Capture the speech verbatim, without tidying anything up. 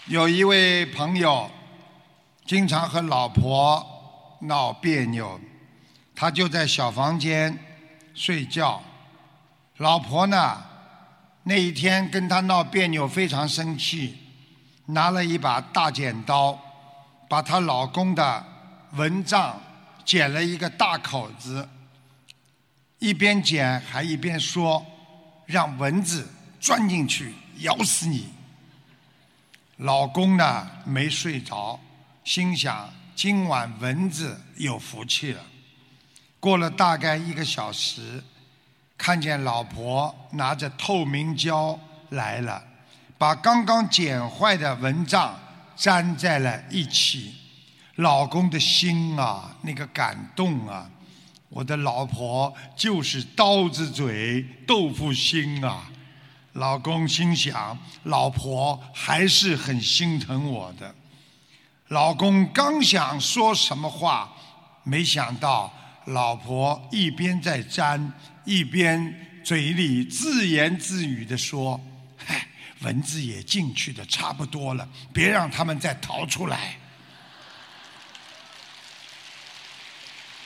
有一位朋友经常和老婆闹别扭，他就在小房间睡觉。老婆呢，那一天跟他闹别扭，非常生气，拿了一把大剪刀，把她老公的蚊帐剪了一个大口子，一边剪还一边说：“让蚊子钻进去，咬死你。”老公呢没睡着，心想今晚蚊子有福气了。过了大概一个小时，看见老婆拿着透明胶来了，把刚刚剪坏的蚊帐粘在了一起。老公的心啊，那个感动啊，我的老婆就是刀子嘴豆腐心啊。老公心想，老婆还是很心疼我的。老公刚想说什么话，没想到老婆一边在粘，一边嘴里自言自语地说：“嗨，蚊子也进去的差不多了，别让他们再逃出来。”